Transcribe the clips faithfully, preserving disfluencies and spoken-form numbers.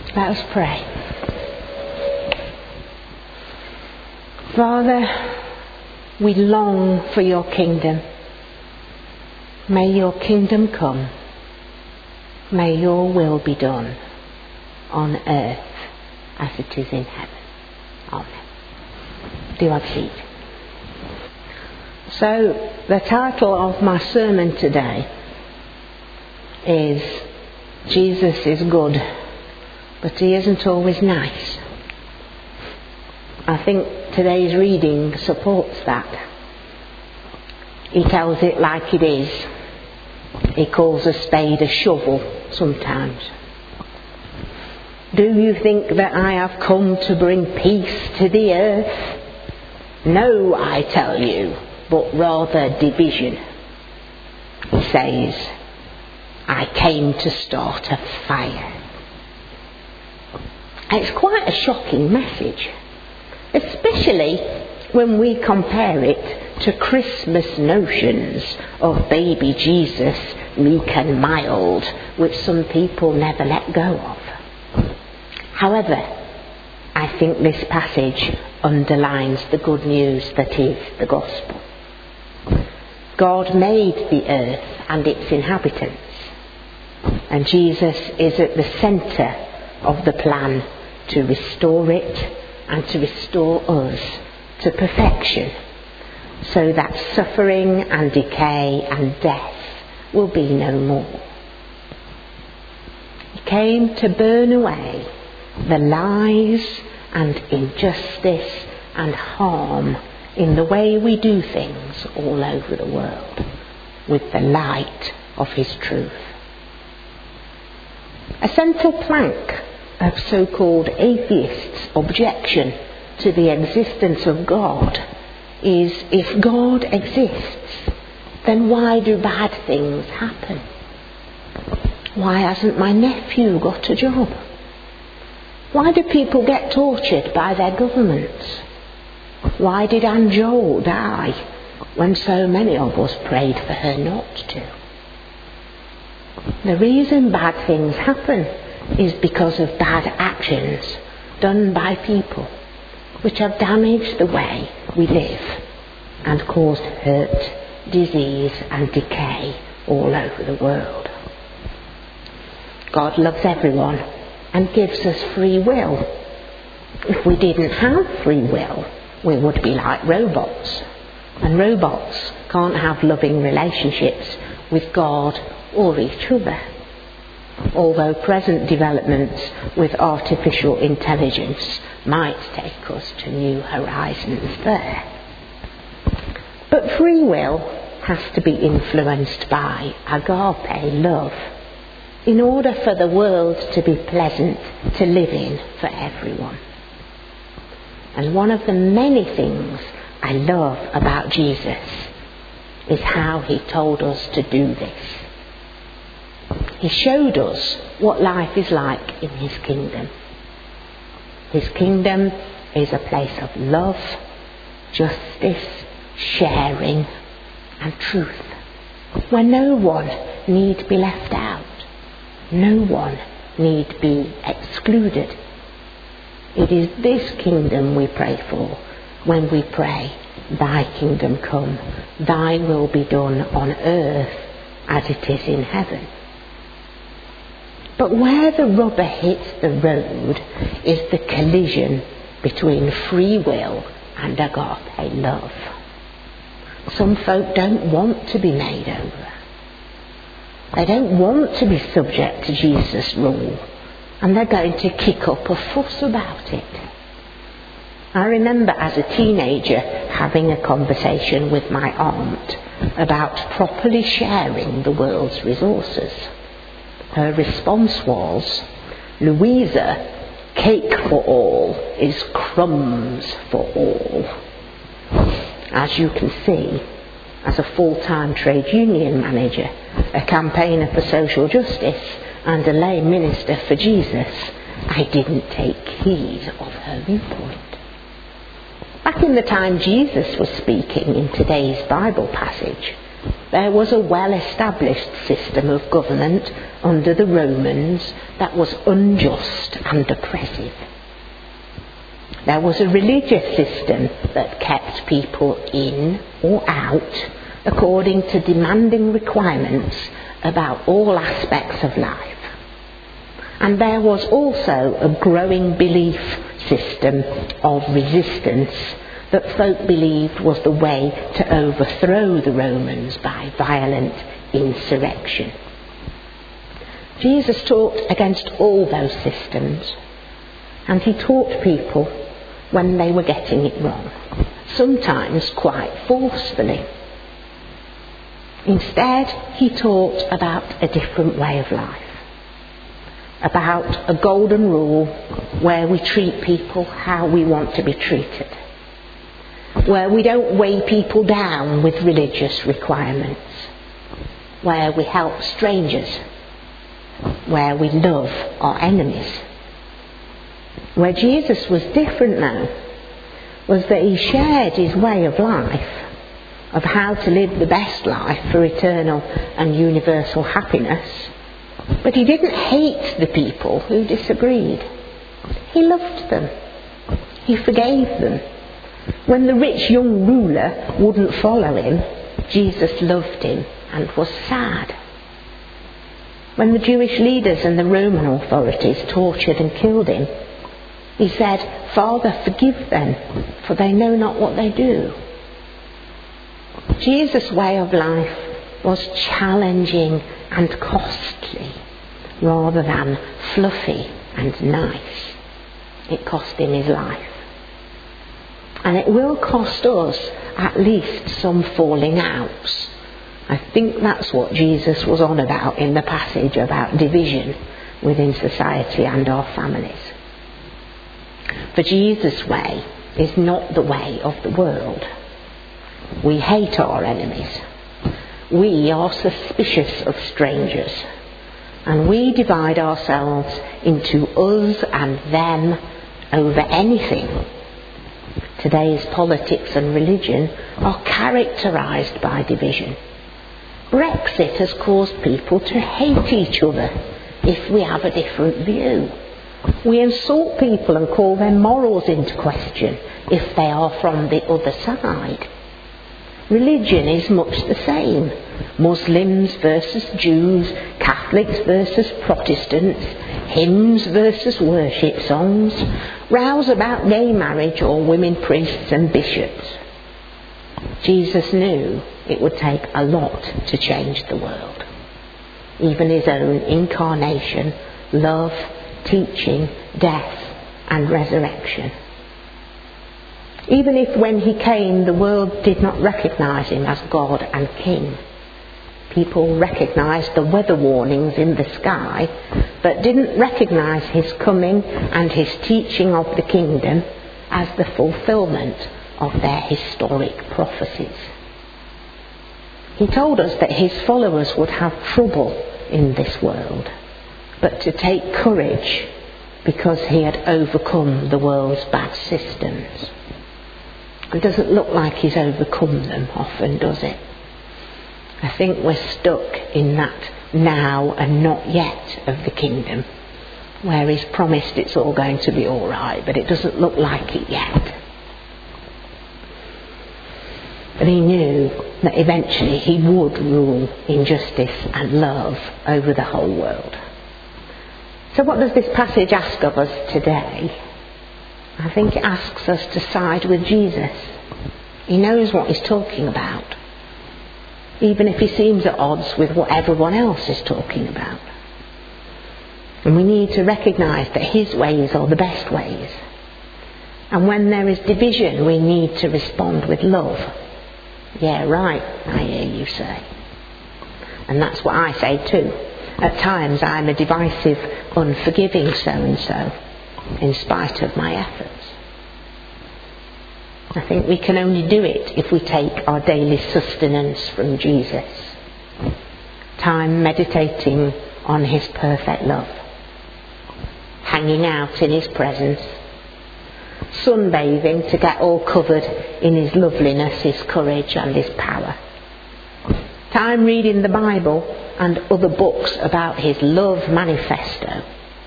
Let us pray. Father, we long for your kingdom. May your kingdom come. May your will be done on earth as it is in heaven. Amen. Do have a seat. So, the title of my sermon today is Jesus is good, but he isn't always nice. I think today's reading supports that. He tells it like it is. He calls a spade a shovel sometimes. Do you think that I have come to bring peace to the earth? No, I tell you, but rather division. He says, I came to start a fire. It's quite a shocking message, especially when we compare it to Christmas notions of baby Jesus, meek and mild, which some people never let go of. However, I think this passage underlines the good news that is the gospel. God made the earth and its inhabitants, and Jesus is at the centre of the plan to restore it and to restore us to perfection, so that suffering and decay and death will be no more. He came to burn away the lies and injustice and harm in the way we do things all over the world with the light of his truth. A central plank of so-called atheists' objection to the existence of God is, if God exists, then why do bad things happen? Why hasn't my nephew got a job? Why do people get tortured by their governments? Why did Anne Joel die when so many of us prayed for her not to? The reason bad things happen is because of bad actions done by people which have damaged the way we live and caused hurt, disease and decay all over the world. God loves everyone and gives us free will. If we didn't have free will, we would be like robots. And robots can't have loving relationships with God or each other. Although present developments with artificial intelligence might take us to new horizons there. But free will has to be influenced by agape love in order for the world to be pleasant to live in for everyone. And one of the many things I love about Jesus is how he told us to do this. He showed us what life is like in his kingdom. His kingdom is a place of love, justice, sharing and truth, where no one need be left out. No one need be excluded. It is this kingdom we pray for when we pray, thy kingdom come, thy will be done on earth as it is in heaven. But where the rubber hits the road is the collision between free will and agape love. Some folk don't want to be made over. They don't want to be subject to Jesus' rule, and they're going to kick up a fuss about it. I remember as a teenager having a conversation with my aunt about properly sharing the world's resources. Her response was, Louisa, cake for all is crumbs for all. As you can see, as a full-time trade union manager, a campaigner for social justice and a lay minister for Jesus, I didn't take heed of her viewpoint. Back in the time Jesus was speaking in today's Bible passage, There was a well-established system of government under the Romans that was unjust and oppressive. There was a religious system that kept people in or out according to demanding requirements about all aspects of life. And there was also a growing belief system of resistance that folk believed was the way to overthrow the Romans by violent insurrection. Jesus taught against all those systems, and he taught people when they were getting it wrong, sometimes quite forcefully. Instead, he taught about a different way of life, about a golden rule where we treat people how we want to be treated, where we don't weigh people down with religious requirements, where we help strangers, where we love our enemies. Where Jesus was different now was that he shared his way of life, of how to live the best life for eternal and universal happiness. But he didn't hate the people who disagreed. He loved them. He forgave them. When the rich young ruler wouldn't follow him, Jesus loved him and was sad. When the Jewish leaders and the Roman authorities tortured and killed him, he said, "Father, forgive them, for they know not what they do." Jesus' way of life was challenging and costly, rather than fluffy and nice. It cost him his life. And it will cost us at least some falling outs. I think that's what Jesus was on about in the passage about division within society and our families. For Jesus' way is not the way of the world. We hate our enemies. We are suspicious of strangers. And we divide ourselves into us and them over anything. Today's politics and religion are characterised by division. Brexit has caused people to hate each other if we have a different view. We insult people and call their morals into question if they are from the other side. Religion is much the same. Muslims versus Jews, Catholics versus Protestants, hymns versus worship songs, rows about gay marriage or women priests and bishops. Jesus knew it would take a lot to change the world. Even his own incarnation, love, teaching, death and resurrection. Even if when he came the world did not recognise him as God and King. People recognised the weather warnings in the sky, but didn't recognise his coming and his teaching of the kingdom as the fulfilment of their historic prophecies. He told us that his followers would have trouble in this world, but to take courage because he had overcome the world's bad systems. It doesn't look like he's overcome them often, does it? I think we're stuck in that now and not yet of the kingdom, where he's promised it's all going to be all right, but it doesn't look like it yet. But he knew that eventually he would rule in justice and love over the whole world. So what does this passage ask of us today? I think it asks us to side with Jesus. He knows what he's talking about, even if he seems at odds with what everyone else is talking about. And we need to recognise that his ways are the best ways. And when there is division, we need to respond with love. Yeah, right, I hear you say. And that's what I say too. At times I'm a divisive, unforgiving so-and-so, in spite of my efforts. I think we can only do it if we take our daily sustenance from Jesus. Time meditating on his perfect love. Hanging out in his presence. Sunbathing to get all covered in his loveliness, his courage and his power. time reading the Bible and other books about his love manifesto.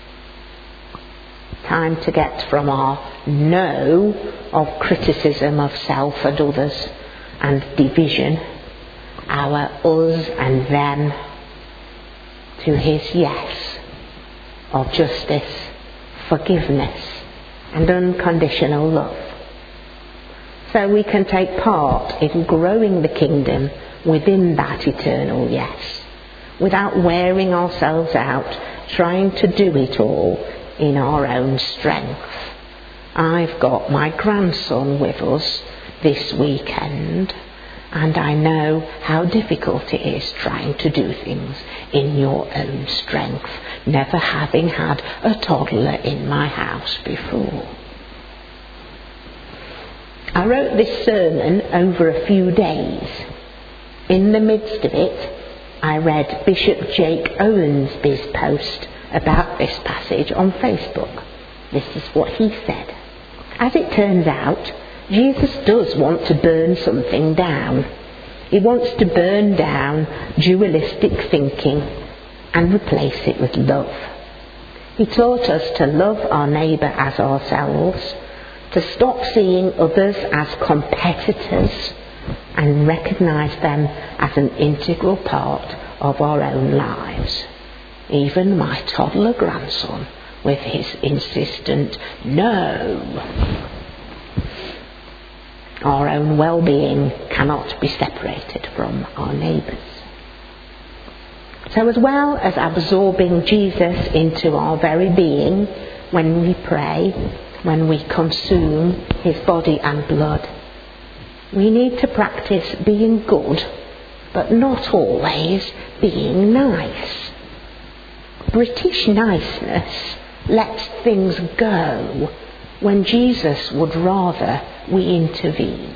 Time to get from our no of criticism of self and others and division, our us and them, to his yes of justice, forgiveness and unconditional love. So we can take part in growing the kingdom within that eternal yes, without wearing ourselves out trying to do it all in our own strength. I've got my grandson with us this weekend, and I know how difficult it is trying to do things in your own strength, never having had a toddler in my house before. I wrote this sermon over a few days. In the midst of it, I read Bishop Jake Owensby's post about this passage on Facebook. This is what he said. As it turns out, Jesus does want to burn something down. He wants to burn down dualistic thinking and replace it with love. He taught us to love our neighbour as ourselves, to stop seeing others as competitors and recognise them as an integral part of our own lives. Even my toddler grandson with his insistent no. Our own well-being cannot be separated from our neighbours. So as well as absorbing Jesus into our very being when we pray, when we consume his body and blood, we need to practice being good, but not always being nice. British niceness lets things go when Jesus would rather we intervened.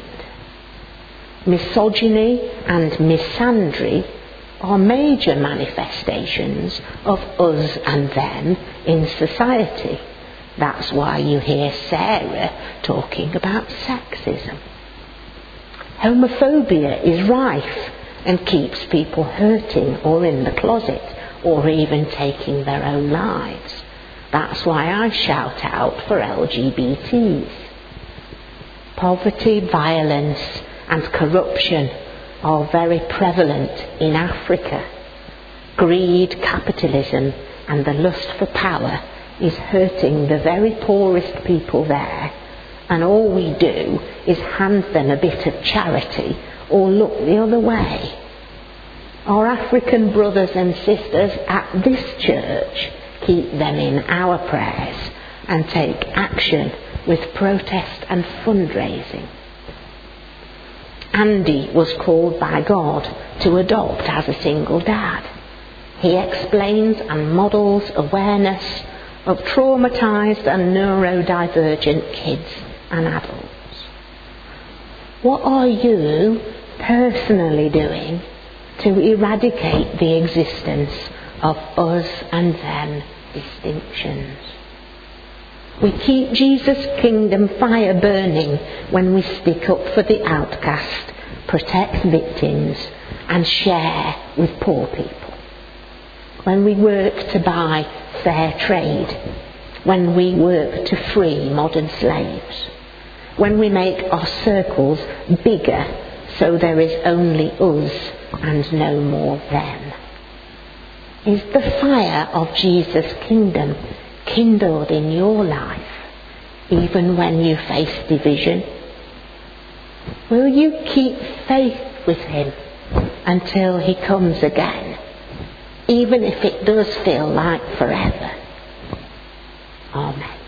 Misogyny and misandry are major manifestations of us and them in society. That's why you hear Sarah talking about sexism. Homophobia is rife and keeps people hurting or in the closet or even taking their own lives. That's why I shout out for L G B Ts. Poverty, violence and corruption are very prevalent in Africa. Greed, capitalism and the lust for power is hurting the very poorest people there, and all we do is hand them a bit of charity or look the other way. Our African brothers and sisters at this church keep them in our prayers and take action with protest and fundraising. Andy was called by God to adopt as a single dad. He explains and models awareness of traumatised and neurodivergent kids and adults. What are you personally doing to eradicate the existence of us and them distinctions? We keep Jesus' kingdom fire burning when we stick up for the outcast, protect victims and share with poor people. When we work to buy fair trade, when we work to free modern slaves, when we make our circles bigger so there is only us and no more them. Is the fire of Jesus' kingdom kindled in your life, even when you face division? Will you keep faith with him until he comes again, even if it does feel like forever? Amen.